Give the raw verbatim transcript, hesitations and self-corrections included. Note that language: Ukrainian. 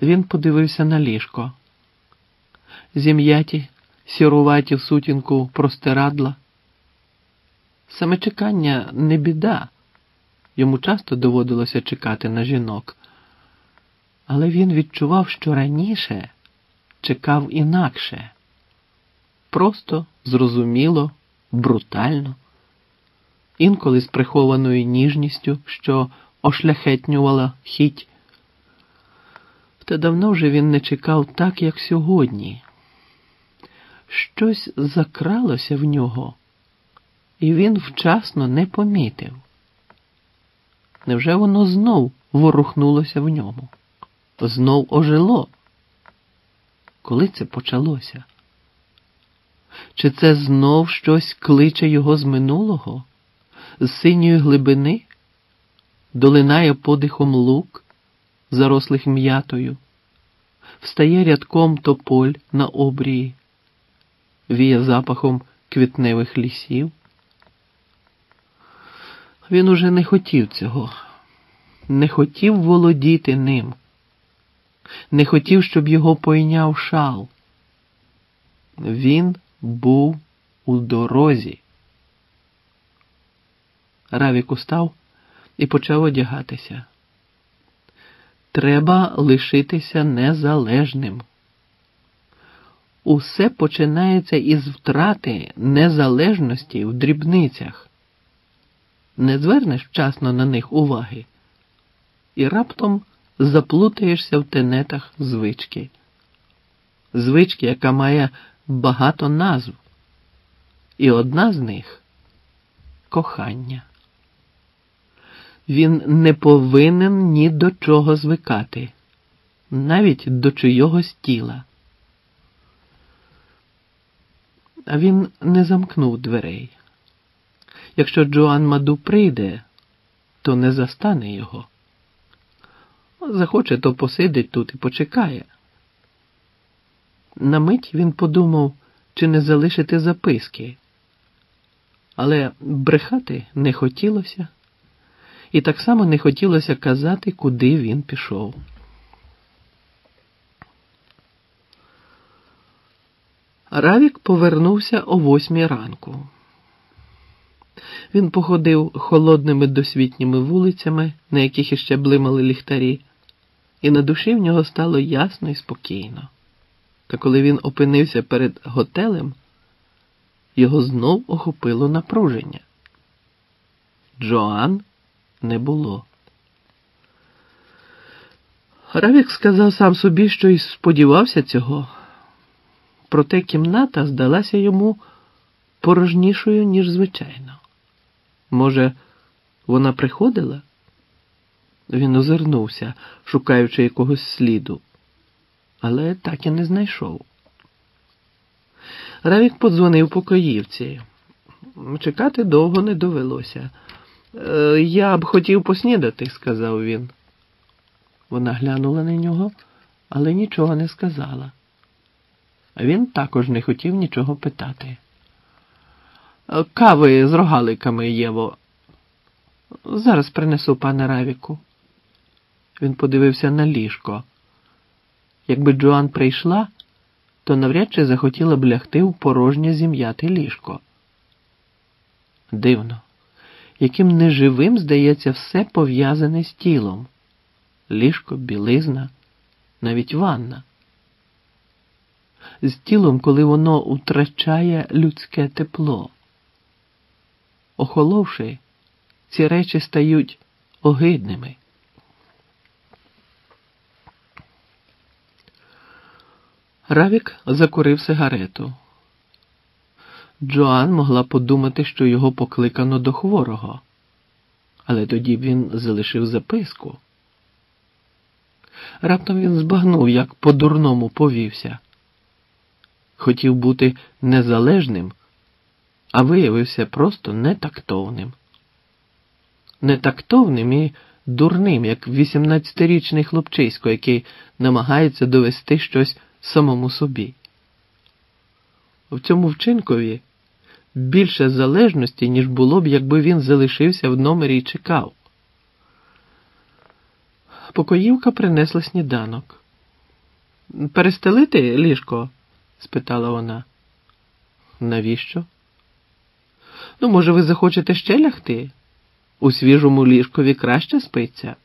Він подивився на ліжко. Зім'яті, сіруваті в сутінку простирадла. Саме чекання не біда. Йому часто доводилося чекати на жінок. Але він відчував, що раніше чекав інакше. Просто, зрозуміло, брутально. Інколи з прихованою ніжністю, що ошляхетнювала хіть. Та давно вже він не чекав так, як сьогодні. Щось закралося в нього, і він вчасно не помітив. Невже воно знов ворухнулося в ньому? Знов ожило? Коли це почалося? Чи це знов щось кличе його з минулого? З синьої глибини? Долинає подихом лук, зарослих м'ятою? Встає рядком тополь на обрії? Віє запахом квітневих лісів? Він уже не хотів цього. Не хотів володіти ним. Не хотів, щоб його пойняв шал. Він був у дорозі. Равік устав і почав одягатися. Треба лишитися незалежним. Усе починається із втрати незалежності в дрібницях. Не звернеш вчасно на них уваги, і раптом заплутаєшся в тенетах звички. Звички, яка має багато назв. І одна з них – кохання. Він не повинен ні до чого звикати, навіть до чийогось тіла. А він не замкнув дверей. Якщо Джоан Маду прийде, то не застане його. Захоче, то посидить тут і почекає. На мить він подумав, чи не залишити записки. Але брехати не хотілося. І так само не хотілося казати, куди він пішов. Равік повернувся о восьмій ранку. Він походив холодними досвітніми вулицями, на яких іще блимали ліхтарі, і на душі в нього стало ясно і спокійно. Та коли він опинився перед готелем, його знов охопило напруження. Джоан не було. Равік сказав сам собі, що й сподівався цього. Проте кімната здалася йому порожнішою, ніж звичайно. Може, вона приходила? Він озирнувся, шукаючи якогось сліду, але так і не знайшов. Равік подзвонив покоївці. Чекати довго не довелося. «Я б хотів поснідати», – сказав він. Вона глянула на нього, але нічого не сказала. А він також не хотів нічого питати. «Кави з рогаликами, Єво. Зараз принесу, пане Равіку». Він подивився на ліжко. Якби Джоан прийшла, то навряд чи захотіла б лягти в порожнє зім'яте ліжко. Дивно, яким неживим здається все пов'язане з тілом. Ліжко, білизна, навіть ванна. З тілом, коли воно втрачає людське тепло. Охоловши, ці речі стають огидними. Равік закурив сигарету. Джоан могла подумати, що його покликано до хворого. Але тоді б він залишив записку. Раптом він збагнув, як по-дурному повівся. Хотів бути незалежним, а виявився просто нетактовним. Нетактовним і дурним, як вісімнадцятирічний хлопчисько, який намагається довести щось самому собі. В цьому вчинкові більше залежності, ніж було б, якби він залишився в номері і чекав. Покоївка принесла сніданок. перестелити ліжко? Спитала вона. Навіщо? Ну, може, ви захочете ще лягти? У свіжому ліжкові краще спиться.